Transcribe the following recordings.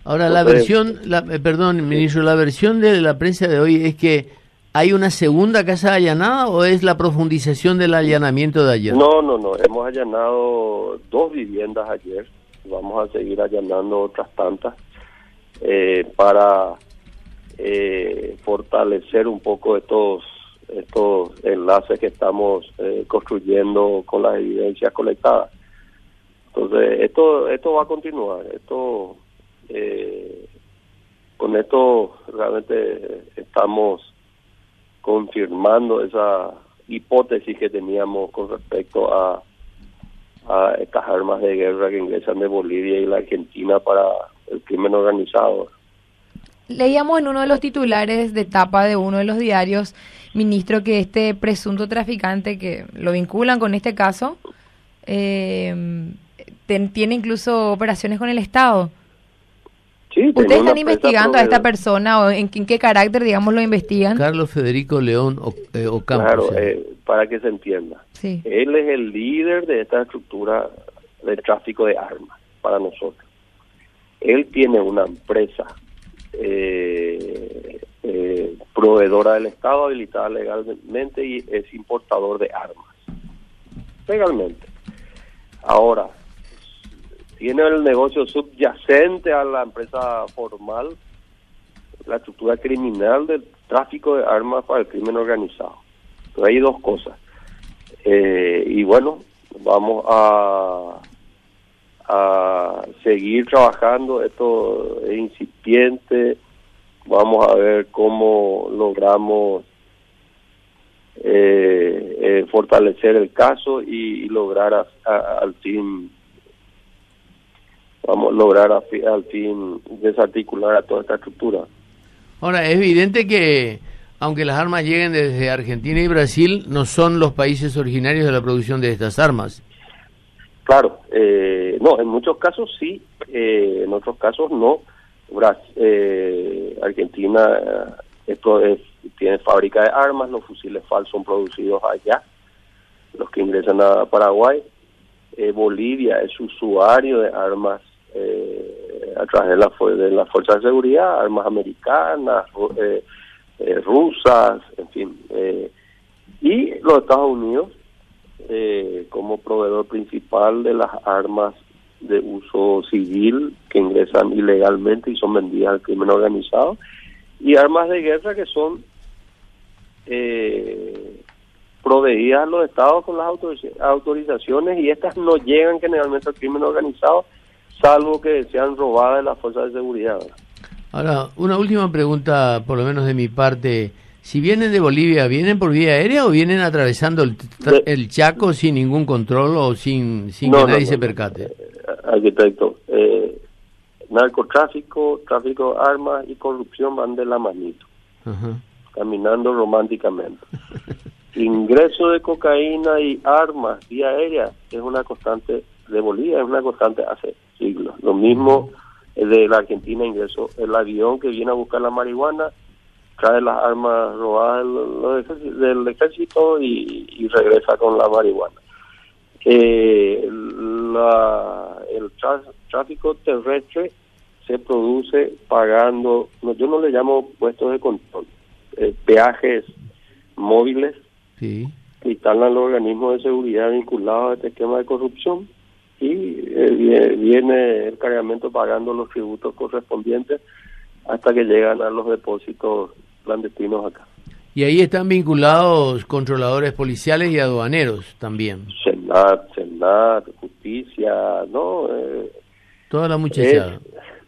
Ahora, Entonces, perdón, ministro, la versión de la prensa de hoy es que hay una segunda casa allanada o es la profundización del allanamiento de ayer. no, hemos allanado 2 viviendas ayer, vamos a seguir allanando otras tantas para fortalecer un poco estos enlaces que estamos construyendo con las evidencias colectadas. Entonces, esto va a continuar. Con esto realmente estamos confirmando esa hipótesis que teníamos con respecto a estas armas de guerra que ingresan de Bolivia y la Argentina para el crimen organizado. Leíamos en uno de los titulares de tapa de uno de los diarios, ministro, que este presunto traficante que lo vinculan con este caso tiene incluso operaciones con el Estado. Sí, ¿Ustedes están investigando a esta persona o en qué carácter, digamos, lo investigan? Carlos Federico León Ocampo. Claro, para que se entienda. Sí. Él es el líder de esta estructura de tráfico de armas para nosotros. Él tiene una empresa proveedora del Estado habilitada legalmente y es importador de armas legalmente. Ahora, tiene el negocio subyacente a la empresa formal, la estructura criminal del tráfico de armas para el crimen organizado. Entonces hay 2 cosas. Y bueno, vamos a seguir trabajando. Esto es incipiente. Vamos a ver cómo logramos fortalecer el caso y lograr al fin desarticular a toda esta estructura. Ahora, es evidente que aunque las armas lleguen desde Argentina y Brasil, no son los países originarios de la producción de estas armas. Claro, no, en muchos casos sí, en otros casos no. Argentina tiene fábrica de armas, los fusiles falsos son producidos allá, los que ingresan a Paraguay. Bolivia es usuario de armas a través de la fuerza de seguridad, armas americanas, rusas, en fin. Y los Estados Unidos como proveedor principal de las armas de uso civil que ingresan ilegalmente y son vendidas al crimen organizado, y armas de guerra que son proveídas a los estados con las autorizaciones, y estas no llegan generalmente al crimen organizado, salvo que sean robadas de las fuerzas de seguridad. Ahora, una última pregunta, por lo menos de mi parte. Si vienen de Bolivia, ¿vienen por vía aérea o vienen atravesando el Chaco sin ningún control o sin que nadie se percate? Arquitecto, narcotráfico, tráfico de armas y corrupción van de la manito, caminando románticamente. Ingreso de cocaína y armas vía aérea es una constante de Bolivia, es una constante hace siglos. Lo mismo de la Argentina, ingreso el avión que viene a buscar la marihuana, trae las armas robadas del ejército y regresa con la marihuana. El tráfico terrestre se produce pagando, yo no le llamo puestos de control, peajes móviles, sí, que instalan los organismos de seguridad vinculados a este esquema de corrupción, y viene el cargamento pagando los tributos correspondientes hasta que llegan a los depósitos clandestinos acá. Y ahí están vinculados controladores policiales y aduaneros también. Senat, justicia, ¿no? Toda la muchachada.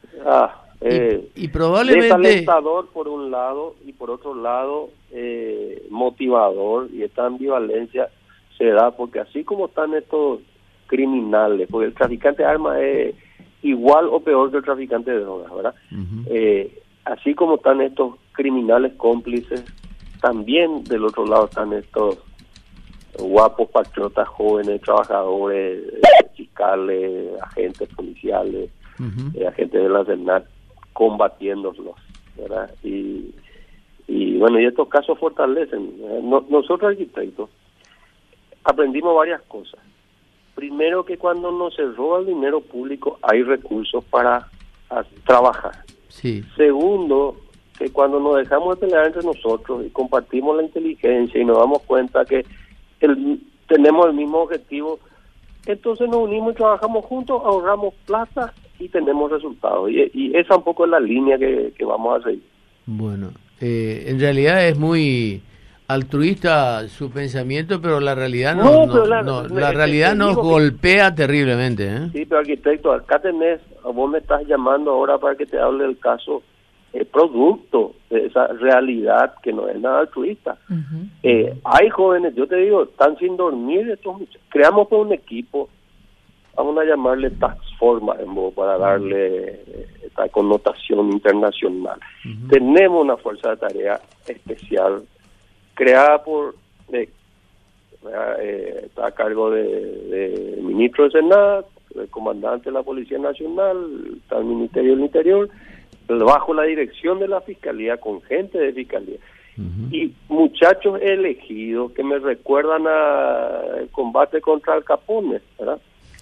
Y probablemente... Desalentador por un lado, y por otro lado motivador, y esta ambivalencia se da porque así como están estos criminales, porque el traficante de armas es igual o peor que el traficante de drogas, ¿verdad? Así como están estos criminales cómplices, también del otro lado están estos guapos patriotas jóvenes, trabajadores, fiscales, agentes policiales, agentes de la CENAC, combatiéndolos, ¿verdad? Y bueno, y estos casos fortalecen. Nosotros arquitectos aprendimos varias cosas. Primero, que cuando no se roba el dinero público hay recursos para a trabajar. Sí. Segundo, que cuando nos dejamos de pelear entre nosotros y compartimos la inteligencia y nos damos cuenta que tenemos el mismo objetivo, entonces nos unimos y trabajamos juntos, ahorramos plata y tenemos resultados. Y esa un poco es la línea que vamos a seguir. Bueno, en realidad es muy altruista su pensamiento, pero la realidad la realidad nos golpea terriblemente, ¿eh? Sí, pero arquitecto, acá vos me estás llamando ahora para que te hable del caso producto de esa realidad que no es nada altruista. Hay jóvenes, yo te digo, están sin dormir estos muchachos. Creamos un equipo, vamos a llamarle Task Force para darle esta connotación internacional. Tenemos una fuerza de tarea especial creada por está a cargo de ministro de Senado, el comandante de la Policía Nacional, está el Ministerio del Interior, bajo la dirección de la Fiscalía, con gente de Fiscalía. Y muchachos elegidos que me recuerdan al combate contra Al Capone, ¿verdad?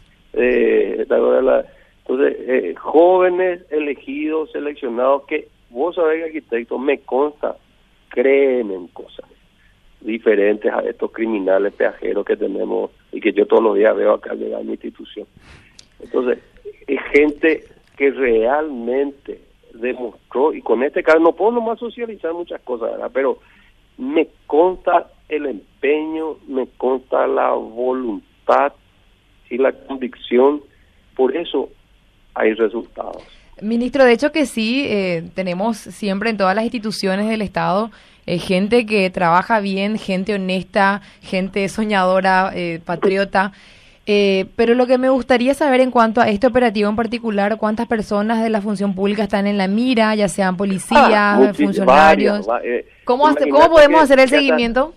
Entonces, jóvenes elegidos, seleccionados, que vos sabés, arquitecto, me consta, creen en cosas diferentes a estos criminales peajeros que tenemos y que yo todos los días veo acá llegar a mi institución. Entonces, es gente que realmente demostró, y con este caso no puedo nomás socializar muchas cosas, ¿verdad? Pero me consta el empeño, me consta la voluntad y la convicción, por eso hay resultados. Ministro, de hecho que sí, tenemos siempre en todas las instituciones del Estado gente que trabaja bien, gente honesta, gente soñadora, patriota, pero lo que me gustaría saber en cuanto a este operativo en particular, ¿cuántas personas de la función pública están en la mira, ya sean policías, funcionarios? ¿Cómo podemos hacer el seguimiento?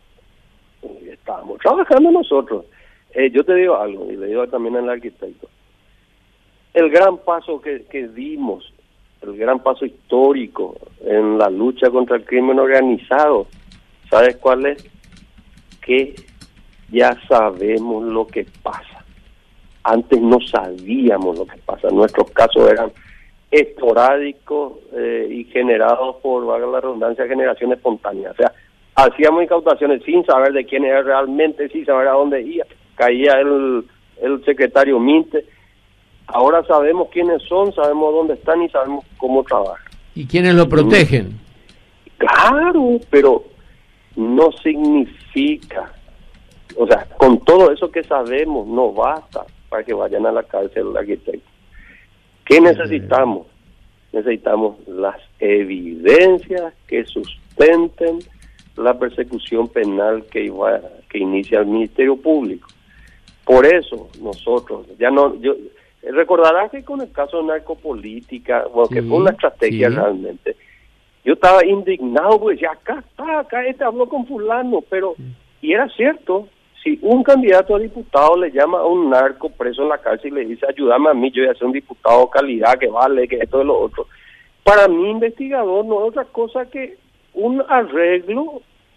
Estamos trabajando nosotros. Yo te digo algo, y le digo también al arquitecto. El gran paso que dimos, el gran paso histórico en la lucha contra el crimen organizado, ¿sabes cuál es? Que ya sabemos lo que pasa. Antes no sabíamos lo que pasa. Nuestros casos eran esporádicos y generados por, valga la redundancia, generación espontánea. O sea, hacíamos incautaciones sin saber de quién era realmente, sin saber a dónde iba. Caía el secretario Minte. Ahora sabemos quiénes son, sabemos dónde están y sabemos cómo trabajan. ¿Y quiénes lo protegen? Claro, pero no significa, o sea, con todo eso que sabemos no basta para que vayan a la cárcel, arquitecto. ¿Qué necesitamos? Necesitamos las evidencias que sustenten la persecución penal que inicia el Ministerio Público. Por eso nosotros, recordarás que con el caso de narcopolítica, bueno, que fue una estrategia realmente, yo estaba indignado porque decía, acá este habló con fulano, pero, y era cierto, si un candidato a diputado le llama a un narco preso en la cárcel y le dice, ayúdame a mí, yo voy a ser un diputado de calidad, que vale, que esto y lo otro, para mí investigador no es otra cosa que un arreglo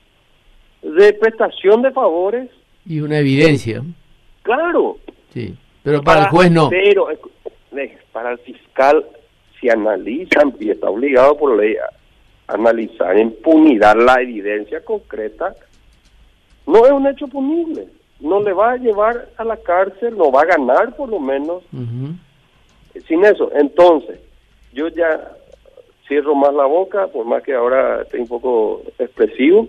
de prestación de favores. Y una evidencia. Claro. Sí. Pero para el juez no. Pero para el fiscal, si analizan, y está obligado por ley a analizar en impunidad la evidencia concreta, no es un hecho punible. No le va a llevar a la cárcel, no va a ganar por lo menos. Sin eso, entonces, yo ya cierro más la boca, por más que ahora esté un poco expresivo,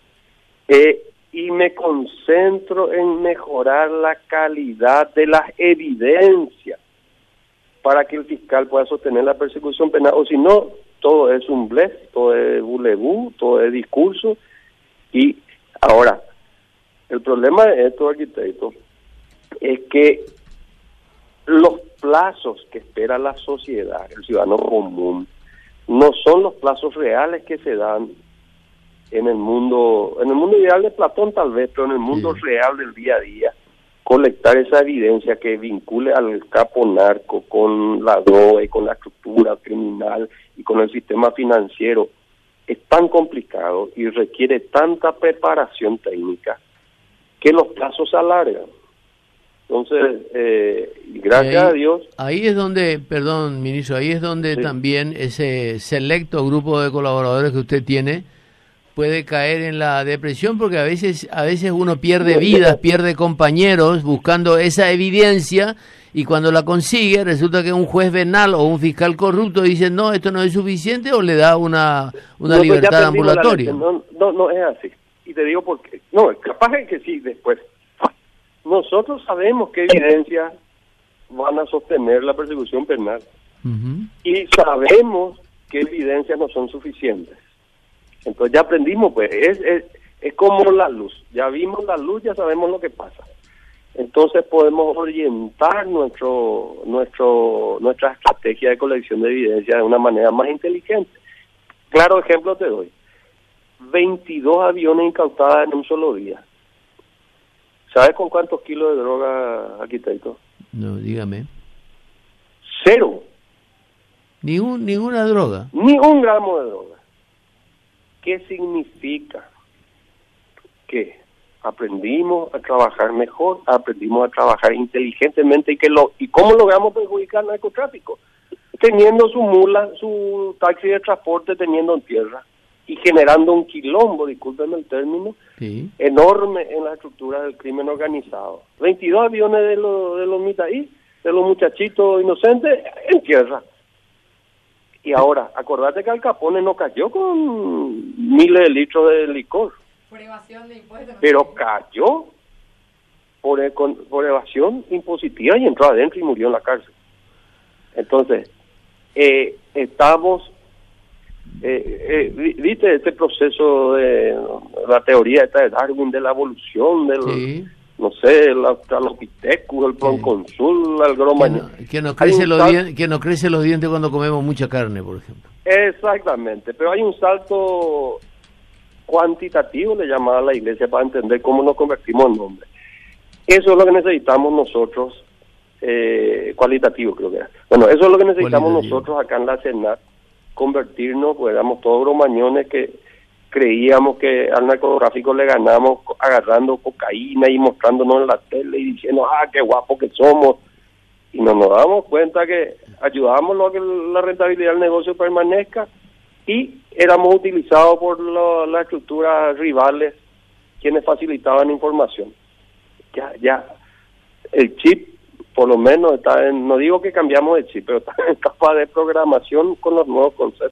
y me concentro en mejorar la calidad de las evidencias para que el fiscal pueda sostener la persecución penal, o si no, todo es un blef, todo es bulebú, todo es discurso. Y ahora, el problema de esto, arquitecto, es que los plazos que espera la sociedad, el ciudadano común, no son los plazos reales que se dan en el mundo ideal de Platón tal vez, pero en el mundo real del día a día, colectar esa evidencia que vincule al capo narco con la droga y con la estructura criminal y con el sistema financiero es tan complicado y requiere tanta preparación técnica que los plazos se alargan. Entonces, gracias a Dios. Ahí es donde, perdón, ministro, ahí es donde Sí. también ese selecto grupo de colaboradores que usted tiene puede caer en la depresión, porque a veces uno pierde vidas, pierde compañeros buscando esa evidencia, y cuando la consigue resulta que un juez venal o un fiscal corrupto dice no, esto no es suficiente, o le da una No, pues ya libertad aprendimos la ambulatoria. lección. No es así. Y te digo por qué. No, capaz es que sí, después. Nosotros sabemos qué evidencias van a sostener la persecución penal. Ujú. Y sabemos qué evidencias no son suficientes. Entonces ya aprendimos, pues. Es como la luz. Ya vimos la luz, ya sabemos lo que pasa. Entonces podemos orientar nuestra estrategia de colección de evidencia de una manera más inteligente. Claro ejemplo te doy. 22 aviones incautadas en un solo día. ¿Sabes con cuántos kilos de droga, arquitecto? No, dígame. 0. Ninguna droga. Ni un gramo de droga. ¿Qué significa? Que aprendimos a trabajar mejor, aprendimos a trabajar inteligentemente, y cómo logramos perjudicar el narcotráfico, teniendo su mula, su taxi de transporte, teniendo en tierra y generando un quilombo, discúlpenme el término, Sí. enorme en la estructura del crimen organizado. 22 aviones de los mitaí, de los muchachitos inocentes, en tierra. Y ahora, acordate que Al Capone no cayó con miles de litros de licor, Por evasión de impuestos. pero cayó por evasión impositiva y entró adentro y murió en la cárcel. Entonces, estamos, viste este proceso de la teoría esta de Darwin, de la evolución, del, Sí. no sé, el Australopithecus, el Proconsul, el Gromañón. Que nos crece los dientes cuando comemos mucha carne, por ejemplo. Exactamente, pero hay un salto cuantitativo, le llamaba la iglesia, para entender cómo nos convertimos en hombres. Eso es lo que necesitamos nosotros, cualitativo creo que era. Bueno, eso es lo que necesitamos nosotros acá en la Senat, convertirnos, pues éramos todos bromañones que creíamos que al narcotráfico le ganamos agarrando cocaína y mostrándonos en la tele y diciendo, qué guapo que somos, y no nos damos cuenta que ayudábamos a que la rentabilidad del negocio permanezca, y éramos utilizados por las estructuras rivales quienes facilitaban información. Ya el chip por lo menos está no digo que cambiamos de chip, pero está en capa de programación con los nuevos conceptos.